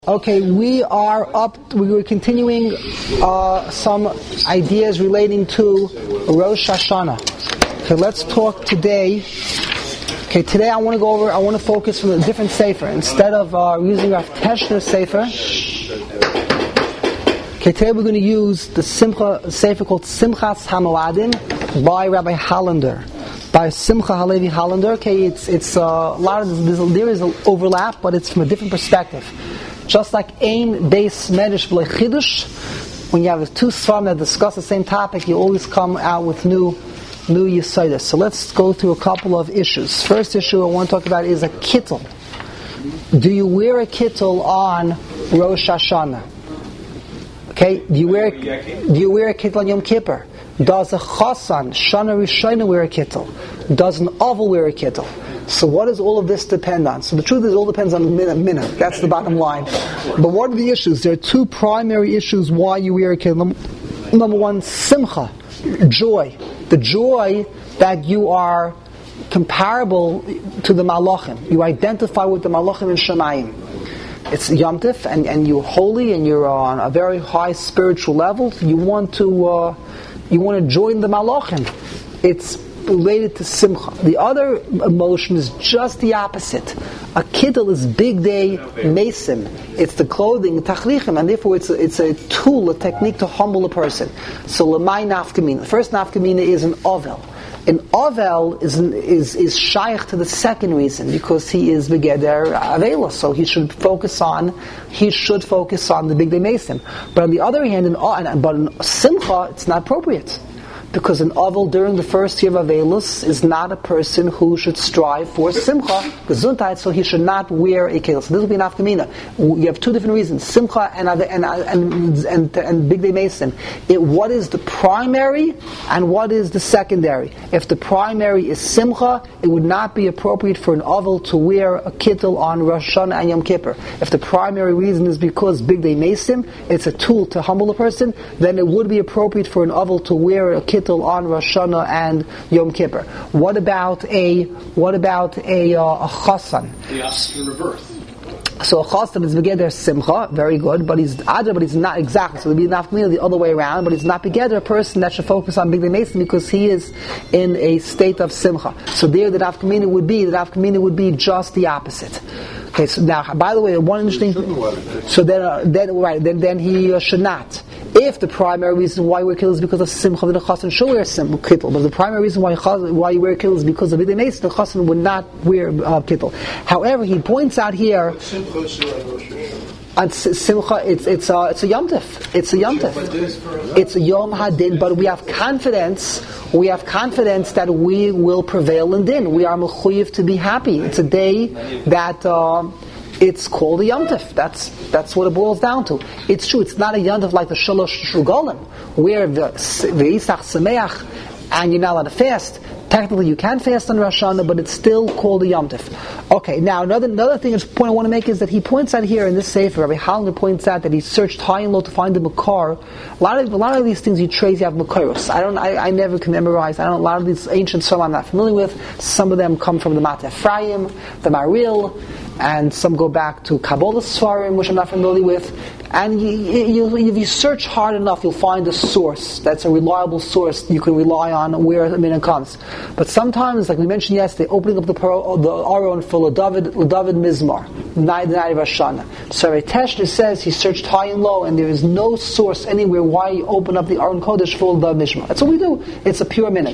Okay, we were continuing some ideas relating to Rosh Hashanah. Okay, let's talk today. Okay, today I want to focus from a different sefer. Instead of using our Teshner sefer, okay, today we're going to use the sefer called Simchas HaMoadim by Rabbi Hollander. By Simcha Halevi Hollander. Okay, it's a lot of there is an overlap, but it's from a different perspective. Just like Ein Beis Medrash B'lei Chidush, when you have two Sfarim that discuss the same topic, you always come out with new Yesodis. So let's go through a couple of issues. First issue I want to talk about is a kittel. Do you wear a kittel on Rosh Hashanah? Okay, do you wear a kittel on Yom Kippur? Does a Chasan, Shana Rishona, wear a kittel? Does an Oval wear a kittel? So what does all of this depend on? So the truth is, it all depends on minute. That's the bottom line. But what are the issues? There are two primary issues why you wear a kittel. Number one, simcha, joy. The joy that you are comparable to the malachim. You identify with the malachim in Shemayim. It's Yom Tif, and you're holy, and you're on a very high spiritual level. You want to join the malachim. It's related to simcha. The other emotion is just the opposite. A kittel is big day mesim. It's the clothing, tachlichim, and therefore it's a tool, a technique to humble a person. So lemay nafkamina. The first nafkamina is an ovel. An ovel is shaykh to the second reason, because he is begeder avela, so he should focus on the big day mesim. But on the other hand, in simcha, it's not appropriate. Because an oval during the first year of Avelus is not a person who should strive for simcha, gesundheit, so he should not wear a kittel. So this will be an afkamina. You have two different reasons: simcha and big day mason. What is the primary and what is the secondary? If the primary is simcha, it would not be appropriate for an oval to wear a kittel on Rosh Hashanah and Yom Kippur. If the primary reason is because big day mason, it's a tool to humble a person, then it would be appropriate for an oval to wear a kittel on Rosh Hashanah and Yom Kippur. What about a chasan? The opposite in reverse. So a chasan is begeder simcha, very good, but he's not exactly. So there'll be nafkamina the other way around, but he's not begeder a person that should focus on big day mason because he is in a state of simcha. So there the nafkamina would be just the opposite. Okay, so now, by the way, one interesting. So then he should not. If the primary reason why you wear kittel is because of simcha, then the chassan should wear kittel. But the primary reason why you wear kittel is because of big day mason, the chassan would not wear kittel. However, he points out here. And simcha, it's a yom tif. It's a yom tif. It's a yom hadin. But we have confidence that we will prevail in din. We are mechuyev to be happy. It's a day that it's called a yom tif. That's what it boils down to. It's true. It's not a yom tif like the shalosh shugalim, where the v'isach sameach and you're not allowed to fast. Technically, you can fast on Rosh Hashanah, but it's still called a Yom Tif. Okay, now another thing, point I want to make is that he points out here in this sefer, Rabbi Hollander points out that he searched high and low to find the Makar. A lot of these things you trace, you have Makaros. I never can memorize. A lot of these ancient Psalms I'm not familiar with. Some of them come from the Mat Ephraim, the Maril, and some go back to Kabbalah Sfarim, which I'm not familiar with. And if you search hard enough, you'll find a source that's a reliable source you can rely on where the minhag comes. But sometimes, like we mentioned yesterday, opening up the Aron for David Mizmar, the night of Rosh Hashanah. So Rabbi Teshner says he searched high and low, and there is no source anywhere why you open up the Aron Kodesh for David Mizmar. That's what we do. It's a pure minhag.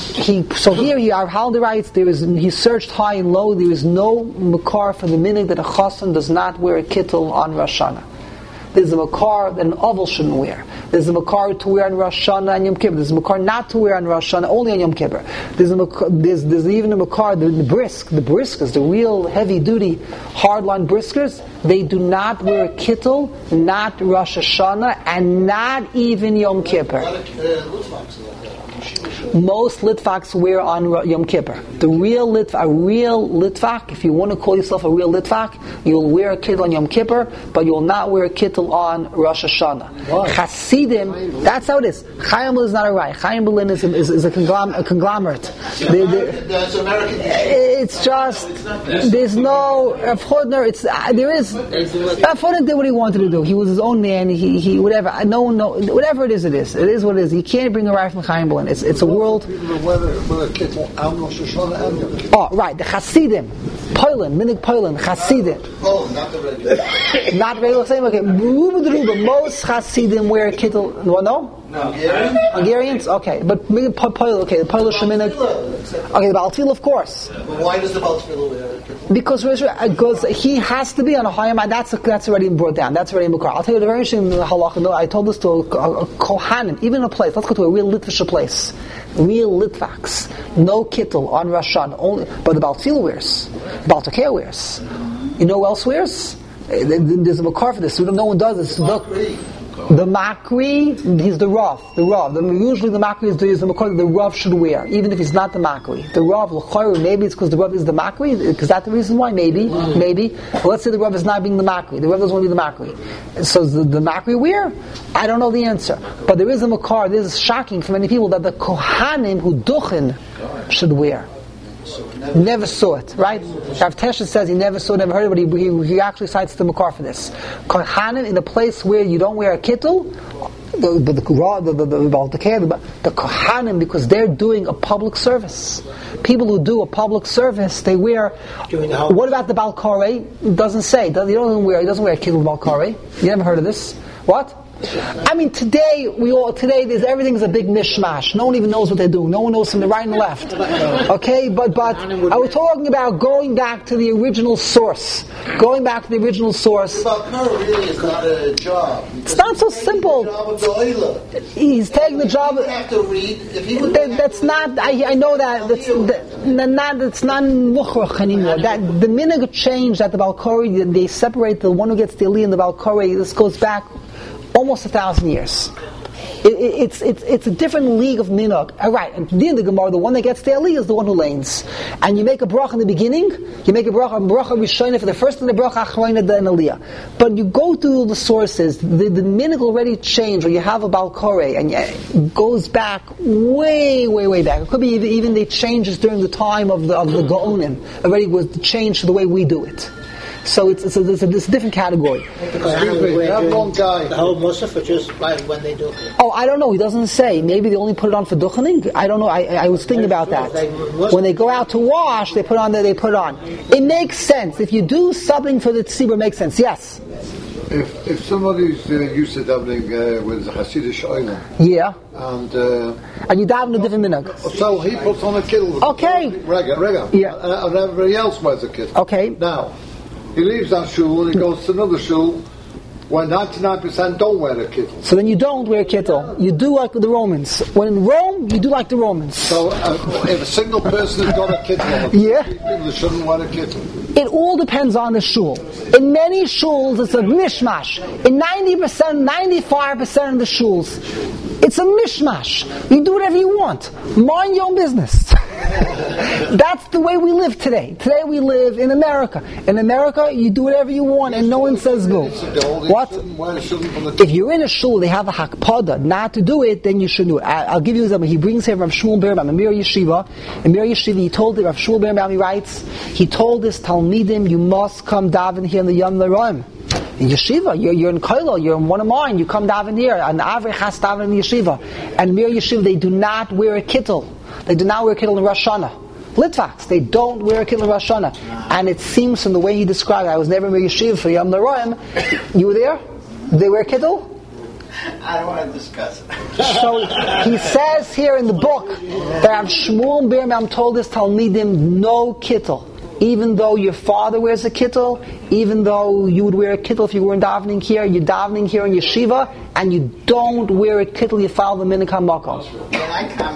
Our Hollander writes, he searched high and low. There is no makar for the minhag that a chasan does not wear a kittel on Rosh Hashanah. There's a makar that an oval shouldn't wear. There's a makar to wear on Rosh Hashanah and Yom Kippur. There's a makar not to wear on Rosh Hashanah, only on Yom Kippur. There's even a makar, the briskers, the real heavy-duty, hardline briskers, they do not wear a kittel, not Rosh Hashanah, and not even Yom Kippur. Most Litvaks wear on Yom Kippur. A real Litvak, if you want to call yourself a real Litvak, you'll wear a kittel on Yom Kippur, but you'll not wear a kittel on Rosh Hashanah. Why? Hasidim, that's how it is. Chaim Berlin is not a right. Chaim Berlin is a conglomerate. There's American. It's just, there's no, Rav Chodner, Rav Chodner did what he wanted to do. He was his own man, he whatever. Whatever it is. It is what it is. You can't bring a right from Chaim Berlin. It's a world. Oh, right, the Hasidim. Poland, Minig Poland, Hasidim. Oh, not the regular. Not regular, same, okay. Most Hasidim wear a kittel, no? Hungarians? Okay, but Poland, okay, the Polish Sheminig. Okay, the Baal Tefillah, of course. But why does the Baal Tefillah wear a kittel? Because he has to be on a higher mind. That's already brought down. That's already in Bukar. I'll tell you the very interesting halacha. No, I told this to a Kohanim, even in a place. Let's go to a real Litvish place. Real Litvaks. No kittel on Rosh Hashanah. Only, but the Baal Tefillah wears. The Baal Tokeh wears. You know who else wears? There's a Makar for this. No one does this. The Makri, he's the Rav. Usually the Makri is the Makar that the Rav should wear, even if he's not the Makri. The Rav, maybe it's because the Rav is the Makri, because that's the reason why, maybe. Well, let's say the Rav is not being the Makri. The Rav doesn't want to be the Makri. So the Makri wear? I don't know the answer. But there is a Makar, this is shocking for many people, that the Kohanim who duchen should wear. Never saw it, right? Rav Tesha says he never saw it, never heard it, but he actually cites the Makar for this. Kohanim in a place where you don't wear a kittel, the Kohanim, because they're doing a public service. People who do a public service, they wear. What about the Baal Koreh? It doesn't say. He doesn't wear a kittel Baal Koreh. You never heard of this? What? I mean, today everything's a big mishmash. No one even knows what they're doing. No one knows from the right and the left. Okay, but I was talking about going back to the original source. Going back to the original source. Baal Koreh really is not a job. It's not so simple. He's taking the job. He would have to read. If he would that's not. I know that. That's not mukhrach anymore. That the minhag changed at the Baal Koreh. They separate the one who gets the Eli and the Baal Koreh. This goes back almost 1,000 years. It's a different league of minhag. Right, and in the Gemara, the one that gets the Eli is the one who lanes. And you make a bracha in the beginning, you make a bracha Rishonah for the first and the bracha Achrona the Aliyah. But you go through the sources, the minhag already changed, or you have a Baal Koreh, and it goes back way, way, way back. It could be even the changes during the time of the Gaonim already was changed to the way we do it. So it's a different category. The whole Musaf, or just like when they do it? Oh, I don't know. He doesn't say. Maybe they only put it on for duchening. I don't know. I was thinking about that. When they go out to wash, they put on. It makes sense. If you do something for the tzibur, it makes sense. Yes. If somebody's used to davening with Hasidic oilam, yeah, and you daven a different minhag, so he puts on a kittel. Okay. Rega. Yeah. And everybody else wears a kittel. Okay. Now, he leaves that shul and he goes to another shul where 99% don't wear a kittel. So then you don't wear a kittel. You do like the Romans. When in Rome, you do like the Romans. So if a single person has got a kittel, yeah, people shouldn't wear a kittel. It all depends on the shul. In many shuls, it's a mishmash. In 90%, 95% of the shuls, it's a mishmash. You do whatever you want. Mind your own business. That's the way we live today. Today we live in America. In America, you do whatever you want and no one says boo. What? If you're in a shul, they have a hakpada not to do it, then you shouldn't do it. I'll give you an example. He brings here Rav Shmuel Birnbaum, Amir Yeshiva. Amir Yeshiva, he told Rav Shmuel Birnbaum, he writes, he told his Talmidim, you must come daven here in the Yom L'Roim. In yeshiva, you're in Koilo, you're in one of mine, you come daven here, and Avrich has daven in yeshiva. And Mir Yeshiva, they do not wear a kittel. They do not wear a kittel in Rosh Hashanah. Litvaks, they don't wear a kittel in Rosh Hashanah. And it seems from the way he described it, I was never in Mir Yeshiva for Yom L'Roim. You were there? Did they wear a kittel? I don't want to discuss it. So he says here in the book that Rav Shmuel Birnbaum told his Talmidim no kittel. Even though your father wears a kittel, even though you would wear a kittel if you weren't davening here, you're davening here in yeshiva, and you don't wear a kittel, you follow the minhag hamakom. Can I comment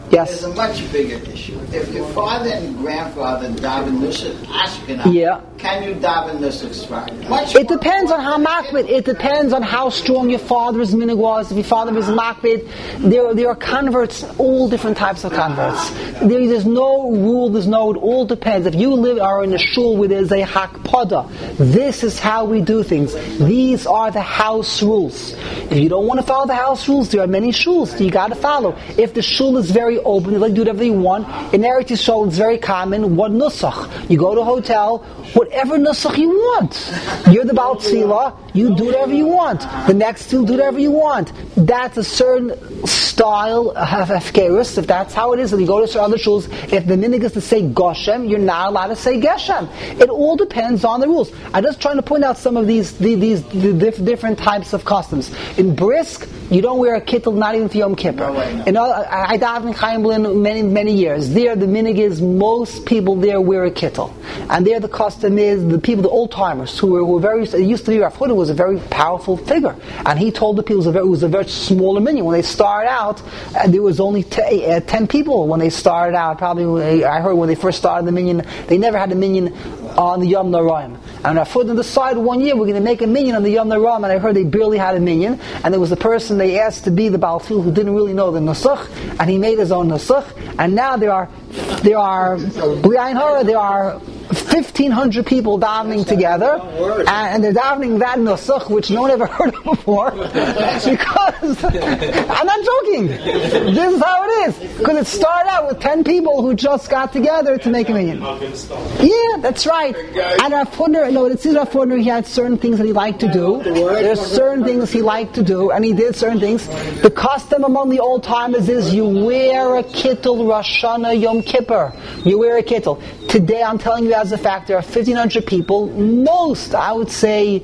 Yes. There's a much bigger issue. If your father and grandfather daven Nusach Ashkenaz, Yeah. can you daven Nusach Sfardi? It depends on how makbid. It depends on how strong your father's minig was. If your father was makbid, there are converts, all different types of converts. There's no rule. It all depends. If you are in a shul where there's a hakpada, this is how we do things. These are the house rules. If you don't want to follow the house rules, there are many shuls you got to follow. If the shul is very open, you like to do whatever you want. In Eretz Yisrael, it's very common. What nusach? You go to a hotel, whatever nusach you want. You're the Baal Tzila, you do whatever you want. The next two do whatever you want. That's a certain style of Efkerus, if that's how it is. If you go to other shuls, if the minig is to say Goshem, you're not allowed to say Geshem. It all depends on the rules. I'm just trying to point out some of these different types of customs. In Brisk, you don't wear a kittel, not even for Yom Kippur. I davened in Chaim Blin many years. There, the minig is most people there wear a kittel, and there the custom is the people, the old timers who were very. It used to be Rav Huda was a very powerful figure, and he told the people it was a very smaller minyan. When they started out, there was only 10 people when they started out. Probably, I heard when they first started the minyan, they never had a minyan on the Yom Noraim. And Rav Huda decided one year we're going to make a minyan on the Yom Noraim, and I heard they barely had a minyan, and there was a person they asked to be the Baal Tzil who didn't really know the Nusach, and he made his own Nusach, and now there are B'li Ayin Hara, there are 1,500 people davening together, and they're davening that nusach, which no one ever heard of before, because, I'm not joking, this is how it is, because it started out with 10 people who just got together to make a minyan. Yeah, that's right. And Rav Hudner, it seems Rav Hudner, he had certain things that he liked to do, there's certain things he liked to do, and he did certain things. The custom among the old timers is you wear a kittel Rosh Hashanah Yom Kippur, you wear a kittel. Today, I'm telling you as a fact, there are 1,500 people. Most, I would say,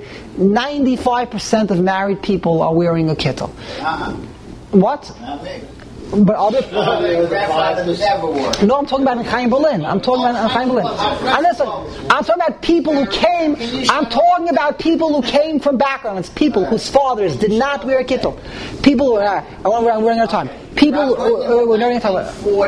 95% of married people are wearing a kittel. What? Not me. But other Grandfather never wore. No, I'm talking about in Chaim Berlin. I'm talking about in Chaim Berlin. And listen, I'm talking about people who came. I'm talking about people who came from backgrounds. People whose fathers did not wear a kittel. People who are. We're running out of time. People who were learning about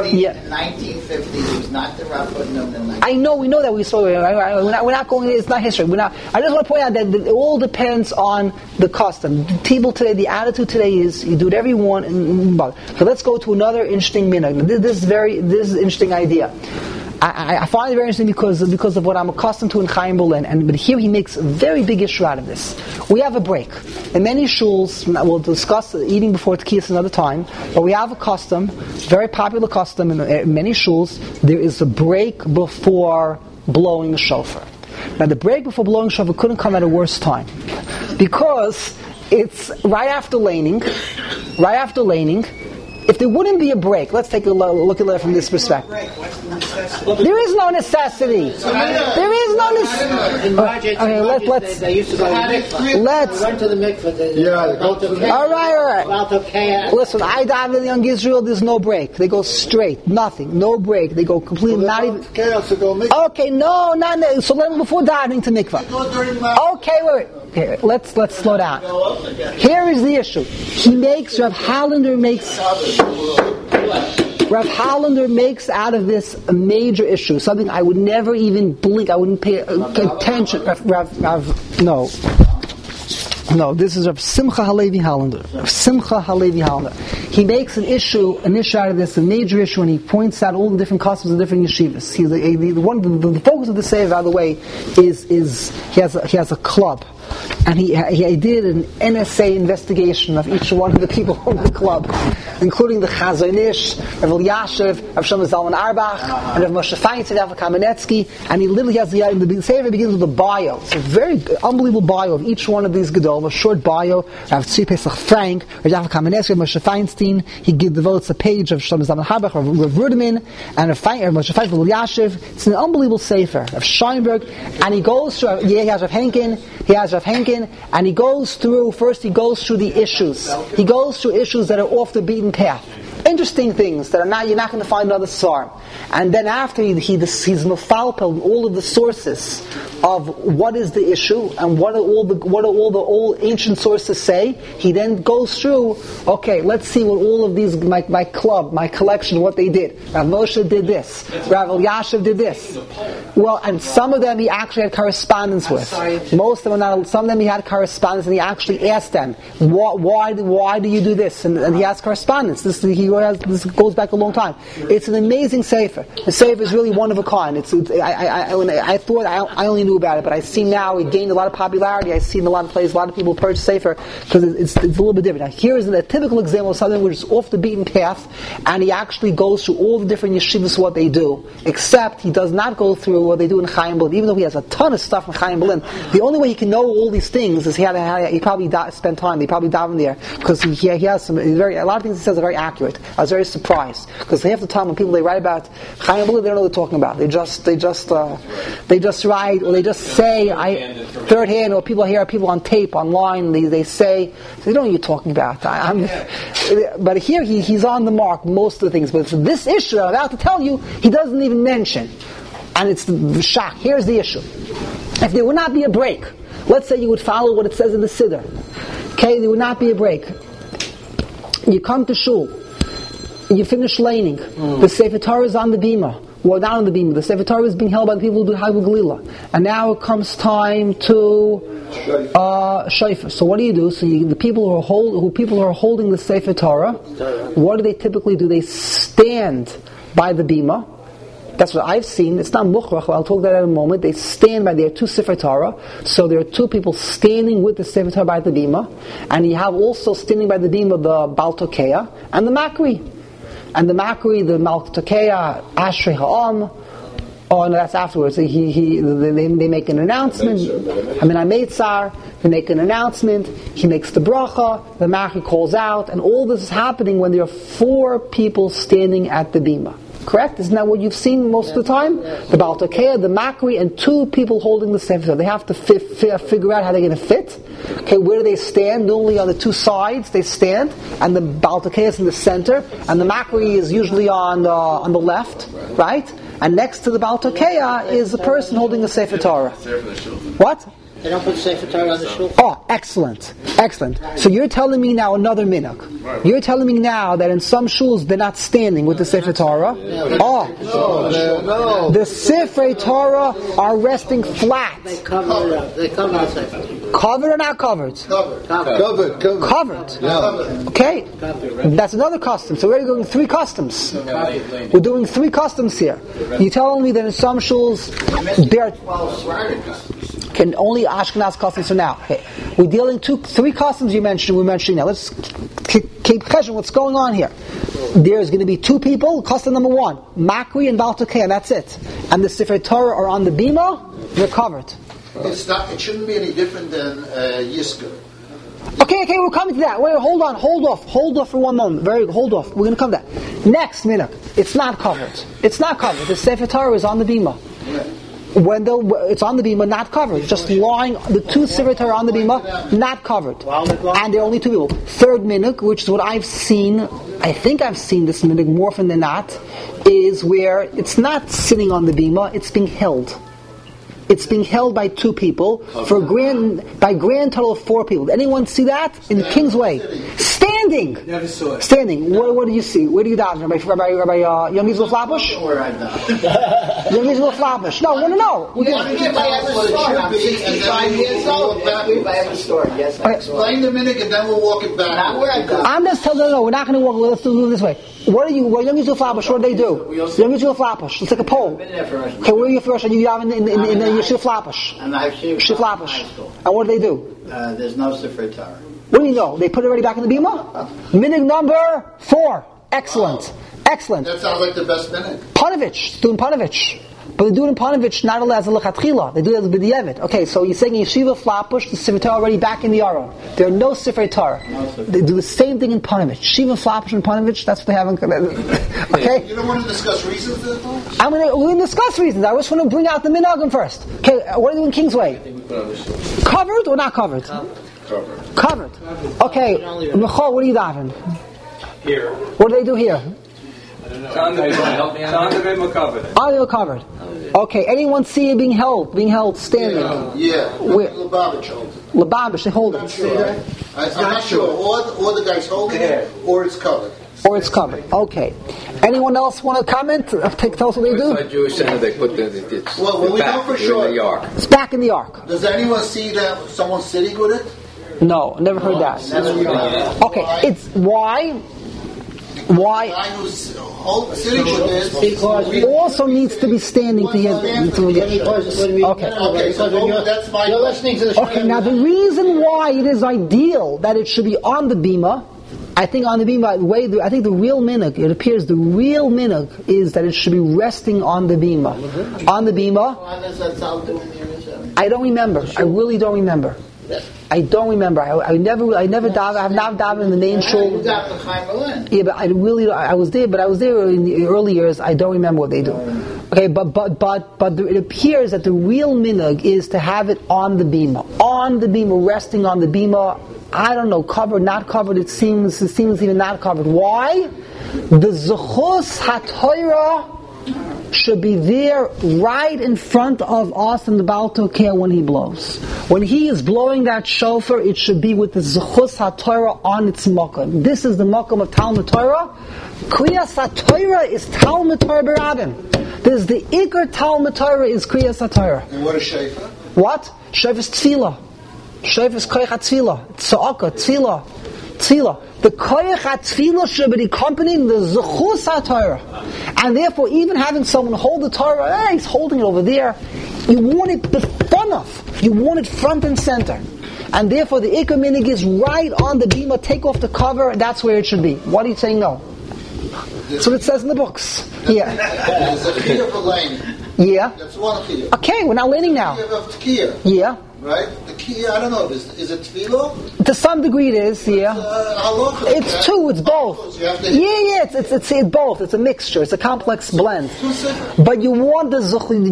1950. It was not the Rav Hudner. I know, we know that we saw. We're not going. It's not history. I just want to point out that it all depends on the custom. People today, the attitude today is you do whatever you want. So let's go to another interesting minhag. This is an interesting idea. I find it very interesting because of what I'm accustomed to in Chaim Berlin, but here he makes a very big issue out of this. We have a break. In many shuls, we'll discuss eating before Tkiyas another time, but we have a custom, very popular custom in many shuls, there is a break before blowing the shofar. Now the break before blowing the shofar couldn't come at a worse time, because it's right after laning. If there wouldn't be a break, let's take a look at it from this perspective. There is no necessity. There is no necessity. Okay, let's. They used to go to the mikveh. Let's. Went to the mikveh. All right. Listen, I dive in Young Israel. There's no break. They go straight. Nothing. No break. They go completely. Not even. Okay, no, not. So let before diving to mikveh. Okay, wait. Okay, let's slow down. Here is the issue. Rav Hollander makes out of this a major issue, something I would never even blink, I wouldn't pay attention. No, this is Rav Simcha Halevi Hollander. He makes an issue out of this, a major issue, and he points out all the different customs of different yeshivas. The focus of the Sefer, by the way, is he has a club. And he did an NSA investigation of each one of the people in the club, including the Chazon Ish, Rav Elyashiv, Rav Shlomo Zalman Auerbach, and Rav Moshe Feinstein, Rav Kamenetsky, and he literally has the Sefer begins with a bio. It's a very unbelievable bio of each one of these Gedol, a short bio. Rav Tzvi Pesach Frank, Rav Kamenetsky, Rav Moshe Feinstein. He devotes a page of Shlomo Zalman Auerbach, Rav Ruderman, and Rav Moshe Feinstein, Rav Elyashiv. It's an unbelievable Sefer. Rav Scheinberg, and he goes through. He has Rav Henkin, and he goes through the issues. He goes through issues that are off the beaten path. interesting things that you're not going to find another Sar. And then after he's mefalpel all of the sources of what is the issue and what do all the old ancient sources say, he then goes through, okay, let's see what all of these, my collection, what they did. Rav Moshe did this. Rav Elyashiv did this. Well, and some of them he actually had correspondence with. Most of them not. Some of them he had correspondence, and he actually asked them, why do you do this? And he has correspondence. This goes back a long time. It's an amazing sefer. The sefer is really one of a kind. I thought I only knew about it, but I see now it gained a lot of popularity. I see in a lot of places a lot of people purchase sefer because it's a little bit different. Now, here is a typical example of something which is off the beaten path, and he actually goes through all the different yeshivas what they do, except he does not go through what they do in Chaim Berlin, even though he has a ton of stuff in Chaim Berlin. The only way he can know all these things is he probably spent time. They probably daven there because he has some a lot of things he says are very accurate. I was very surprised because half the time when people they write about Chaim Berlin, they don't know what they're talking about. They just write or they just say third hand, or people on tape online. They say they don't know what you're talking about. But here he's on the mark most of the things. But this issue I'm about to tell you, he doesn't even mention. And it's the shock. Here's the issue. If there would not be a break, let's say you would follow what it says in the Siddur. Okay, there would not be a break. You come to shul. You finish laning. The Sefer Torah is on the bima. Well, not on the bima. The Sefer Torah is being held by the people who do Hagu Galila. And now it comes time to Shofar. So what do? So the people who are holding the Sefer Torah, what do they typically do? They stand by the bima. That's what I've seen. It's not mukhrach. I'll talk about that in a moment. They stand by there are two Sefer Torah. So there are two people standing with the Sefer Torah by the bima, and you have also standing by the bima the Baal Tokeya and the Makri. And the Makri, the Baal Tokeya, Ashrei Ha'am. Oh no, that's afterwards. They make an announcement. Meitzar. They make an announcement. He makes the bracha. The Makri calls out, and all this is happening when there are four people standing at the bima. Correct? Isn't that what you've seen most of the time? The Baal Tokeya, the Makri, and two people holding the Sefer. They have to figure out how they're going to fit. Okay, where do they stand? Normally on the two sides they stand, and the Baal Tokeya is in the center, and the Makri is usually on the left, right? And next to the Baal Tokeya is the person holding the Sefer Torah. What? They don't put Sefer Torah on the shul. Oh, excellent. So you're telling me now another minhag. You're telling me now that in some shuls they're not standing with the Sefer Torah. No. The Sefer Torah are resting flat. They cover it up. They cover the Sefer. Covered or not covered? Covered. Yeah. Okay. That's another custom. So we're doing three customs. We're doing three customs here. You're telling me that in some shuls there can only Ashkenaz customs for now. Okay. We're dealing three customs we're mentioning now. Let's keep cheshbon what's going on here. There's going to be two people. Custom number one, Makri and Baal Tokeya, and that's it. And the Sefer Torah are on the bima. They're covered. It shouldn't be any different than Yiskur. Okay, we're coming to that. Wait, hold off for one moment. Hold off. We're going to come to that. Next minute, it's not covered. The Sefer Torah is on the bima. When it's on the bima, not covered. Just lying, the two Sefer Torah on the bima, not covered. And there are only two people. Third minhag, which is what I've seen, I think I've seen this minhag more often than not, is where it's not sitting on the bima, it's being held. It's being held by two people for grand total of four people. Did anyone see that in the Kingsway? Standing. Never saw it. Standing. What do you see? Where do you daven? Rabbi Young Yisrael Flapish? Where I daven. Young Yisrael Flapish. No, I want to know. If I have a story, I'm 65 years old. If I have a story, yes. Explain the minute and then we'll walk it back. Not where I daven. I'm just telling you, we're not going to walk. Let's do it this way. What Young Yisrael Flapish, what do they do? Young Yisrael Flapish. Let's take a poll. Okay, where are you first? Are you daven in the Yeshiva Flapish? And I have Yeshiva Flapish. And what do they do? There's no Sefer Torah. What do you know? They put it already back in the bima? Minhag number 4. Excellent. That sounds like the best minute. Panovich. Doing Panovich. But they do it in Panovich not only as a lechatchila. They do it as a b'diavad. Okay, so you're saying Yeshiva Flapish, the Sefer Torah already back in the Aron. There are no Sefer Torah. They do the same thing in Panovich. Yeshiva Flapish and Panovich, that's what they have in... Okay? You don't want to discuss reasons then? We're going to discuss reasons. I just want to bring out the minhagim first. Okay, what do you do in Kingsway? Covered or not covered? Covered. Okay, Michal, what are you davening? Here. What do they do here? It's on the Bima covered. On the covered. Okay, anyone see it being held standing? Yeah. Where? Lubavitch holds it. Lubavitch, they hold it. I'm not sure. Or the guy's holding it, or it's covered. Or it's covered. Okay. Anyone else want to comment? Tell us what they do? Inside Jewish Center, they put it's Well, we know for sure. in the ark. It's back in the ark. Does anyone see that someone sitting with it? No, never heard that. Okay, it's why? The guy who's sitting with it It also needs to be standing to hear. Okay, So that's my you're listening to the Okay, now the reason why it is ideal that it should be on the bima, I think on the bima, I think the real minhag, it appears the real minhag is that it should be resting on the bima. On the bima, I don't remember. I really don't remember. I don't remember. I never davened. I have not davened in the main shul. Yeah, but I was there in the early years. I don't remember what they do. Okay, but it appears that the real minhag is to have it on the bima, resting on the bima. I don't know, covered, not covered. It seems even not covered. Why? The zechus haTorah should be there right in front of us in the Baal Tokeh when he blows. When he is blowing that shofar, it should be with the Zechus HaTorah on its makom. This is the makom of Talmud Torah. Kriyas HaTorah is Talmud Torah B'Rabim. This is the Iker Talmud Torah is Kriyas HaTorah. And what is shofar? What? Shofar is tefillah. Shofar is koyach HaTefillah. Tza'aka, tefillah. The koyach HaTefillah should be accompanying the Zechus HaTorah. And therefore, even having someone hold the Torah, he's holding it over there, you want it the front of. You want it front and center. And therefore, the Iker Minig is right on the bima, take off the cover, that's where it should be. What are you saying no? That's what it says in the books. Yeah. There's a chiyuv for laning. Yeah. That's one chiyuv. Okay, we're not leaning now. Chiyuv of tekiah. Yeah. Right? The key, I don't know, is it tefillah? To some degree it is, yeah. It's two, it's both. It's both. It's a mixture. It's a complex blend. But you want the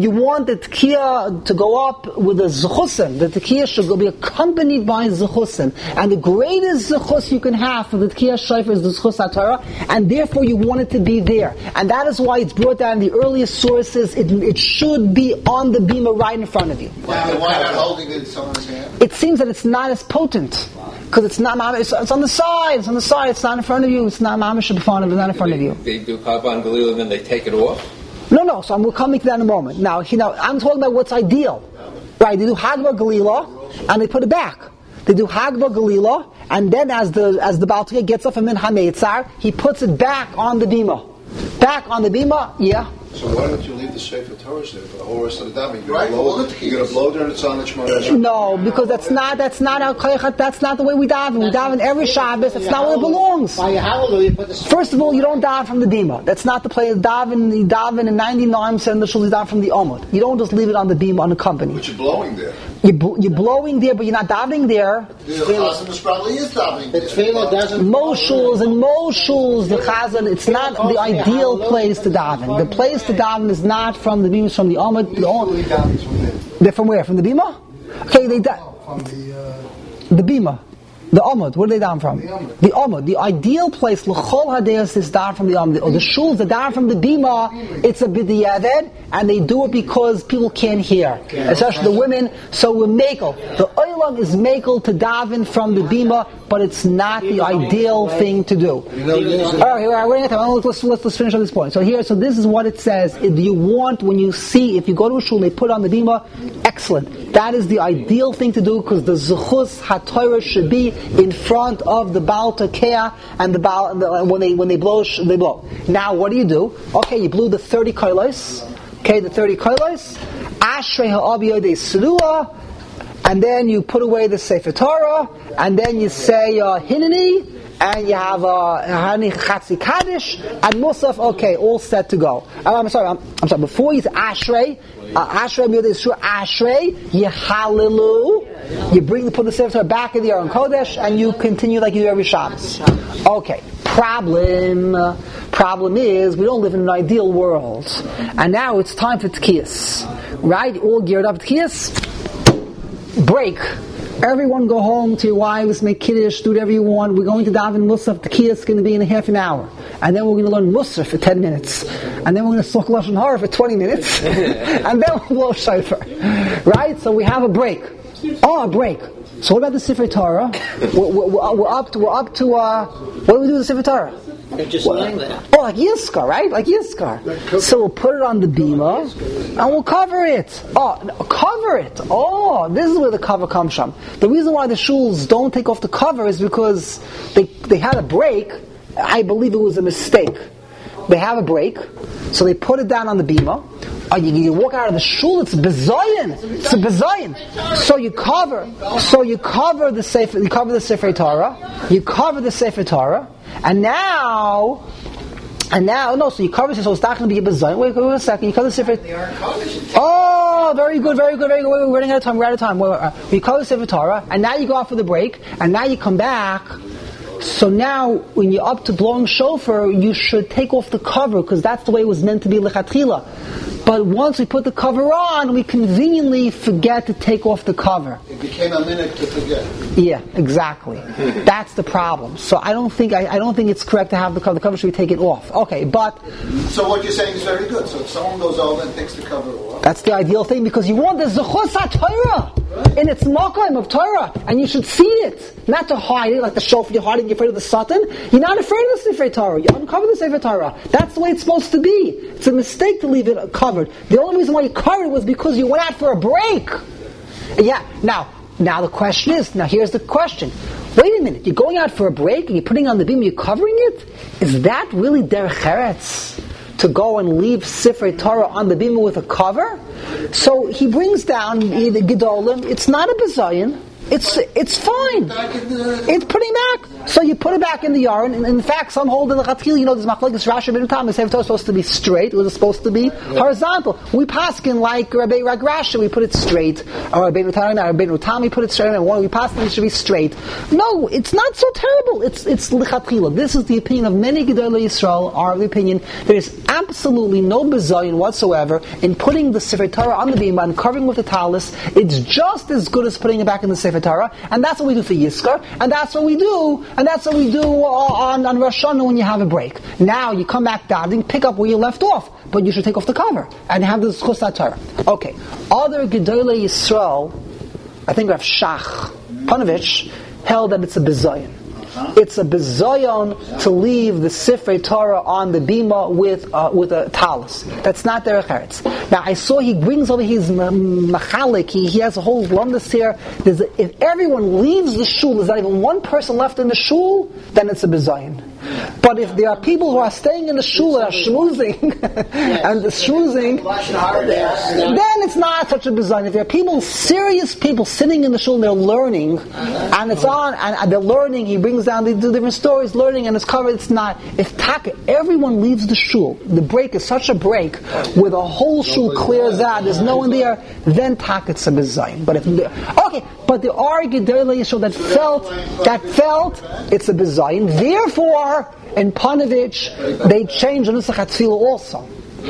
tekiah to go up with the zechusim. The tekiah should be accompanied by zechusim. And the greatest zechus you can have for the tekiah shofar is the zechus HaTorah, and therefore you want it to be there. And that is why it's brought down in the earliest sources. It should be on the bima right in front of you. Why not holding it in someone's hand? It seems that it's not as potent because it's not. It's on the side. It's on the side. It's not in front of you. It's not mamish in front of. It's not in front of you. They do Kavan Galil and then they take it off. No. So we're coming to that in a moment. Now, I'm talking about what's ideal, right? They do Hagba Galila and they put it back. They do Hagba Galila and then as the Baal Tokeh gets up from Min HaMeitzar, he puts it back on the bima. Back on the bima, yeah. So why don't you leave the Sefer Torah there for the whole rest of the davening? You're Right, going to blow there and it's on the Shemona. No, because that's not our koyach. That's not the way we daven. We daven every Shabbos. That's not where it belongs. First of all, you don't daven from the bima. That's not the place. You daven in 99% of the shul. You daven from the omud. You don't just leave it on the bima unaccompanied. But you're blowing there. You're blowing there, but you're not davening there. The chazan probably is davening there. Most shuls, the chazan, it's not the ideal place to daven. The place to daven is not from the bima, it's from the omud. They're from where? From the bima? Okay, the bima. The omud. Where do they daven from? The omud. The ideal place, l'chol hadeyas, is daven from the omud. Or the shuls that daven from the bima, it's a b'diavad, and they do it because people can't hear, especially the women. So we're makel. The oilam is makel to daven from the bima, but it's not the ideal thing to do. All right, let's finish on this point. So this is what it says. If you want, if you go to a shul, they put on the bima, excellent. That is the ideal thing to do because the zechus haTorah should be in front of the Baal Tokeh and the Baal when they blow, they blow. Now what do? Okay, you blew the 30 kolos. Okay, the 30 kolos. Ashrei ha'abiyah de Serua, and then you put away the Sefer Torah, and then you say Hineni, and you have Hani Chatzi Kaddish and Musaf. Okay, all set to go. I'm sorry. Before you say Ashrei, Ashrei, Yehalilu. You put the Sefer Torah back in the Aron Kodesh, and you continue like you do every Shabbos. Okay. Problem is, we don't live in an ideal world. And now it's time for Tkiyas. Right? All geared up. Tkiyas, break. Everyone go home to your wives, make kiddush, do whatever you want. We're going to daven Musaf. The kiddush is going to be in a half an hour. And then we're going to learn Musaf for 10 minutes. And then we're going to talk Lashon Hara for 20 minutes. And then we'll blow shofar. Right? So we have a break. Oh, a break. So what about the Sefer Torah? We're up to what do we do with the Sefer Torah? They're just lying there. Oh, like Yizkar, right? Like Yizkar. So we'll put it on the bima and we'll cover it. Oh, cover it. Oh, this is where the cover comes from. The reason why the shuls don't take off the cover is because they had a break. I believe it was a mistake. They have a break, so they put it down on the bima. You walk out of the shul, it's bezayin. It's a bezayin. So you cover the Sefer, you cover the Sefer Torah, and now, so you cover it, so it's not going to be a bezayin. Wait a second, you cover the Sefer. Oh, very good. Wait, we're running out of time. You cover the Sefer Torah, and now you go out for the break, and now you come back. So now, when you're up to blowing shofar, you should take off the cover, because that's the way it was meant to be lechatchila. But once we put the cover on, we conveniently forget to take off the cover. It became a minute to forget. Yeah, exactly. That's the problem. So I don't think it's correct to have the cover. The cover should be taken off. Okay, but so what you're saying is very good. So if someone goes over and takes the cover off, that's the ideal thing, because you want the zechus HaTorah in its makom of Torah, and you should see it, not to hide it like the shofar. You're hiding, you're afraid of the satan. You're not afraid of the Sefer Torah. You uncover the Sefer Torah. That's the way it's supposed to be. It's a mistake to leave it covered. The only reason why you covered it was because you went out for a break. Yeah. Now the question is. Now here's the question. Wait a minute. You're going out for a break and you're putting on the beam. You're covering it. Is that really derech eretz to go and leave Sefer Torah on the beam with a cover? So he brings down the Gedolim. It's not a bezayin. It's fine. It's putting back. So you put it back in the yarn. And in fact, some hold in the Chatchil, there's Machlokes Rashi ben Tam. The Sefer Torah is supposed to be straight. It was supposed to be horizontal. We paskin like Rabbi Rashi, we put it straight. Or Rabbi Tam, we put it straight. And we paskin, it should be straight. No, it's not so terrible. It's Lechatchila. This is the opinion of many Gedolei Yisrael. Our opinion. There is absolutely no bezayin whatsoever in putting the Sefer Torah on the bima and covering with the talis. It's just as good as putting it back in the Sefer Torah, and that's what we do for Yizkar, and that's what we do on Rosh Hashanah when you have a break. Now you come back down, pick up where you left off, but you should take off the cover and have the Zechus HaTorah. Okay, other Gedolei Yisrael, I think Rav Shach Panovich held that it's a bezayin. It's a bezayon to leave the Sefer Torah on the bima with a talis. That's not derech eretz. Now I saw he brings over his machalik. He has a whole lumdus here. If everyone leaves the shul, there's not even one person left in the shul, then it's a bezayon. But if there are people who are staying in the shul and are shmoozing, and the shmoozing, then it's not such a bezayon. If there are serious people sitting in the shul and they're learning, and it's on, and they're learning, he brings down the different stories, learning, and it's covered, it's not. If everyone leaves the shul, the break is such a break, where the whole shul clears out, there's no one there, then it's a bezayon. But but there are Gedolei Yisrael that felt it's a bezayon. Therefore, in Panovich, they changed the Nusach HaTfilah also.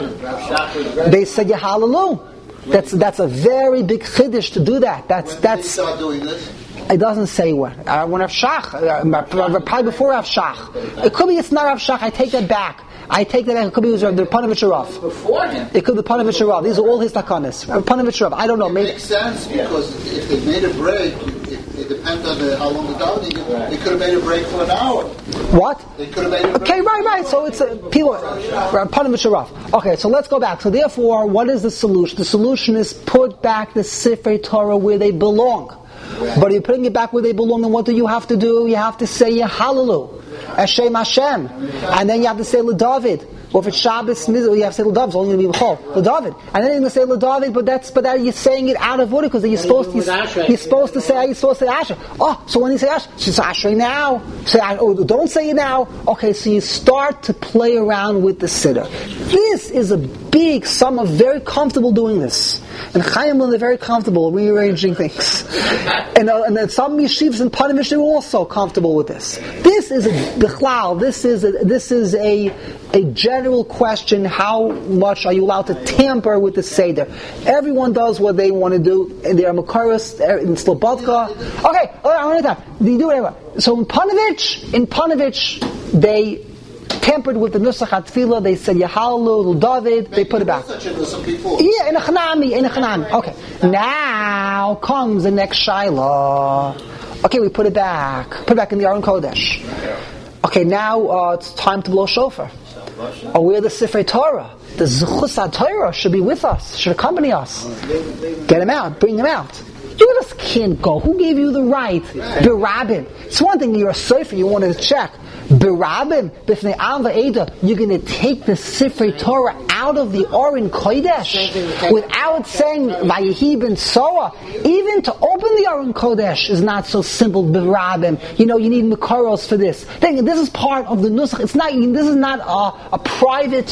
They said Yahalelu. That's a very big chiddush to do that. That's. Start doing this. It doesn't say when. When Rav Shach, probably before Rav Shach. It could be it's not Rav Shach. I take that back. It could be the Panovich Rav. Before him. It could be the Panovich Rav. These are all his takanas. Panovich Rav. I don't know. It makes sense because if they made a break, it depends on how long the davening is. They could have made a break for an hour. What? They could have made a break. Okay, right. So it's people. Panovich Rav. Okay, so let's go back. So therefore, what is the solution? The solution is put back the Sefer Torah where they belong. But if you're putting it back where they belong, then what do you have to do? You have to say Hallelu, Hashem Hashem, and then you have to say LeDavid. Or if it's Shabbos, you have to say LeDavid. It's only going to be B'chol, LeDavid, and then you're going to say LeDavid. But that you're saying it out of order because you're supposed to say Asher. Oh, so when you say Asher, say Asher now. Don't say it now. Okay, so you start to play around with the siddur. This is a big. Some are very comfortable doing this. And Chaim, they're very comfortable rearranging things. And then some yeshivas and Panovich are also comfortable with this. This is a bichlal. This is a a general question: how much are you allowed to tamper with the seder? Everyone does what they want to do. They are makaros in Slobodka. Okay, they do whatever. So in Panovich, they tampered with the Nusach HaTfilah. They said Yahalu, David. They put it back. Yeah, in a Chanami. Okay. Now comes the next Shiloh. Okay, we put it back. Put it back in the Aron Kodesh. Okay, now it's time to blow shofar. Or we're the Sifrei Torah. The Zechus HaTorah should be with us, should accompany us. Get him out, bring him out. You just can't go. Who gave you the right? Berabin. It's one thing you're a Sefer, you wanted to check. Berabin, b'fnei Am v'Eda, you're going to take the Sifrei Torah out of the Aron Kodesh without saying Vayehi ben Soah. Even to open the Aron Kodesh is not so simple. Berabin, you need Makaros for this. This is part of the Nusach. It's not. This is not a private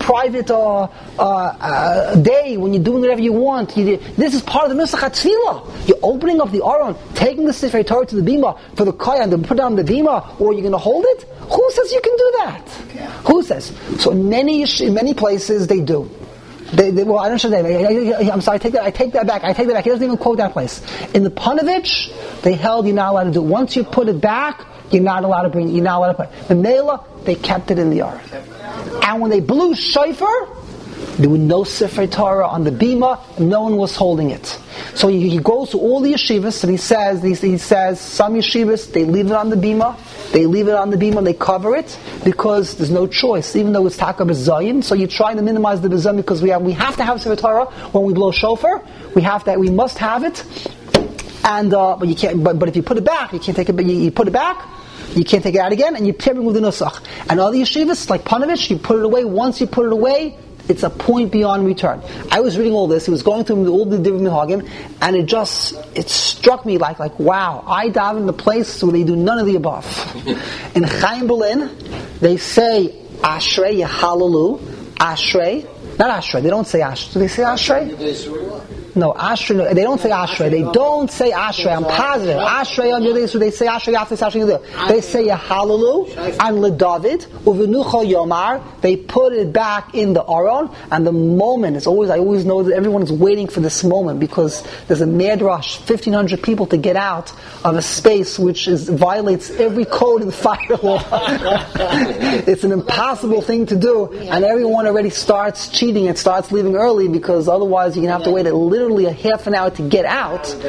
day when you're doing whatever you want. This is part of the Nusach HaTfilah. You're opening up the Aron, taking the Sifrei Torah to the Bima for the Kohen to put it on the Bima, or you're going to hold it. Who says you can do that? Who says? So in many places they do. Well, I don't know. I'm sorry. I take that back. He doesn't even quote that place. In the Panovich, they held you're not allowed to do. Once you put it back, you're not allowed to bring. You're not allowed to put. The Mela, they kept it in the Aron. And when they blew shofar, there was no Sifrei Torah on the Bima, and no one was holding it. So he goes to all the yeshivas, and he says some yeshivas, they leave it on the Bima, and they cover it, because there's no choice, even though it's Taka B'Zayin, so you're trying to minimize the B'Zayin, because we have to have Sifrei Torah when we blow shofar, we must have it, and, but you can't, but if you put it back, you can't take it, but you put it back, you can't take it out again, and you're pairing with the Nusach. And other yeshivas, like Panovich, you put it away, once you put it away, it's a point beyond return. I was reading all this. He was going through all the different minhagim, and it struck me like wow. I daven in the place where they do none of the above. In Chaim Berlin, they say Ashrei Yehalalu, Ashrei, not Ashrei. They don't say Ashrei. Do they say Ashrei? No, Ashrei. They don't say Ashrei. They don't say Ashrei. I'm positive. Ashrei on Yudei, so they say Ashrei after Ashrei Yudei. They say Yehalalu and LeDavid Uvenucha Yomar. They put it back in the Aron, and the moment is always. I always know that everyone is waiting for this moment, because there's a mad rush, 1,500 people to get out of a space which violates every code in the fire law. It's an impossible thing to do, and everyone already starts cheating and starts leaving early, because otherwise you're gonna have to wait literally a half an hour to get out. So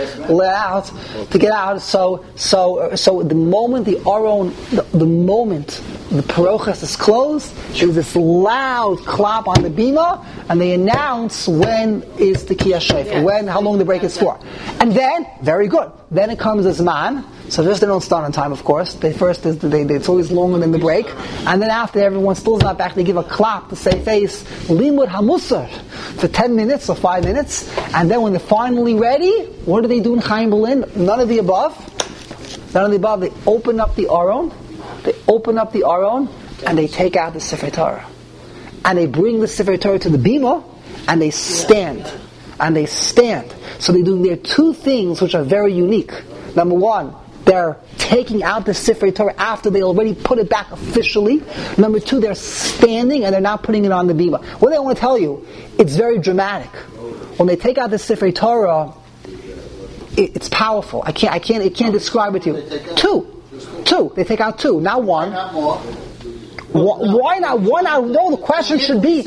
the moment the Aron, the moment the Parochas is closed, there's this loud clap on the Bima, and they announce when is the Kiyah Shofar, how long the break is for. And then, very good, then it comes as man. So first they don't start on time, of course. It's always longer than the break. And then after everyone still's not back, they give a clap to say face Limud HaMusar for 10 minutes or 5 minutes. And then when they're finally ready, what do they do in Chaim Berlin? None of the above. They open up the Aron. And they take out the Sifrei Torah. And they bring the Sifrei Torah to the Bima, and they stand. So there are two things which are very unique. Number one, they're taking out the Sifrei Torah after they already put it back officially. Number two, they're standing and they're not putting it on the Bima. What I want to tell you, it's very dramatic. When they take out the Sifrei Torah, it's powerful. I can't describe it to you. Two. They take out two, not one. Why not one out? No, the question should be,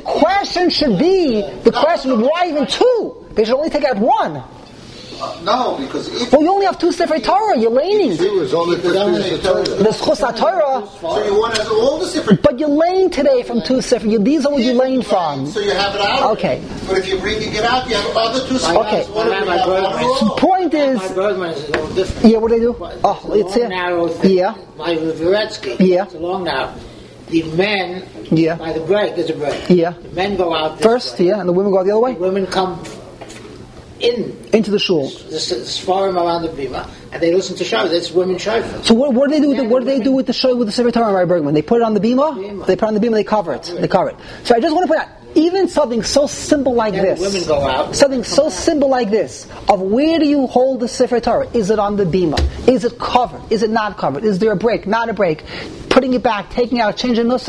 why even two? They should only take out one. No, because you only have two Sifrei Torah. You're laning. There's Chus HaTorah. So you want all the Sifrei. But you're laying today from two Sifrei. These are what you're laying from. So you have it out. Okay. But if you're bringing it out, you have other two Sifrei. Okay. The point is. My Bergman is a little different. Yeah, what do they do? It's here. Narrow thing. Yeah. My Veretsky. Yeah. It's a long narrow. The men. Yeah. By the break, there's a break. Yeah. The men go out first. Way. Yeah, and the women go the other way. The women come into the shul, the forum around the bima, and they listen to shofar. That's women shofar. So what do they do? What do they do with the shofar with the Sifrei Torah, Rabbi Bergman? They put it on the bima. They put it on the bima. They cover it. So I just want to point out, even something so simple like this. Women go out. Something so simple like this. Of where do you hold the Sifrei Torah? Is it on the bima? Is it covered? Is it not covered? Is there a break? Not a break? Putting it back, taking out, changing nusach.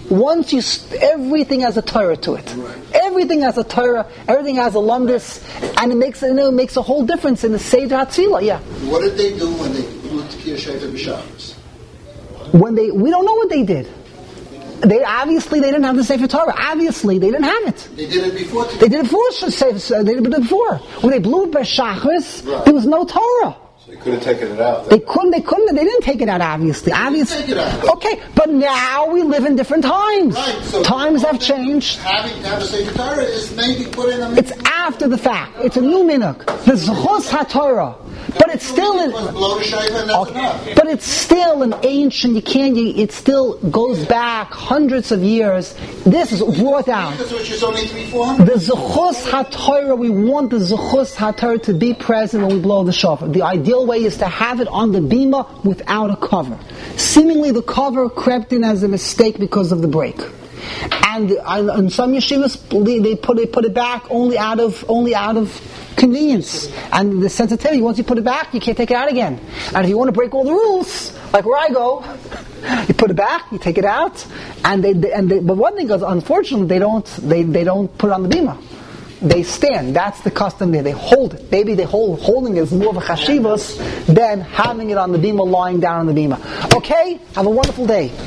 once everything has a Torah to it. Everything has a Torah, everything has a lumdus, and it makes a whole difference in the Seder HaTfilah. Yeah. What did they do when they blew Tekiah Shofar b'Shabbos? We don't know what they did. They didn't have the Sefer Torah. Obviously, they didn't have it. They did it before. They did it before. When they blew it by Shachris, there was no Torah. So you could have taken it out. They didn't take it out, obviously. Take it out. Okay, but now we live in different times. Right, so times have changed. Having to have a Sefer Torah is maybe put in a minhag. It's after the fact. It's a new minhag. The Zechus HaTorah. But it's still but it's still an ancient. It still goes back hundreds of years. This is brought down. Which is only 300-400. The Zechus HaTorah. We want the Zechus HaTorah to be present when we blow the shofar. The ideal way is to have it on the bima without a cover. Seemingly, the cover crept in as a mistake because of the break. And in some yeshivas, they put it back only out of convenience and the sensitivity. Once you put it back, you can't take it out again. And if you want to break all the rules, like where I go, you put it back, you take it out, but one thing is, unfortunately, they don't put it on the bima. They stand. That's the custom there. They hold it. Maybe holding it is more of a chashivas than having it on the bima, lying down on the bima. Okay? Have a wonderful day.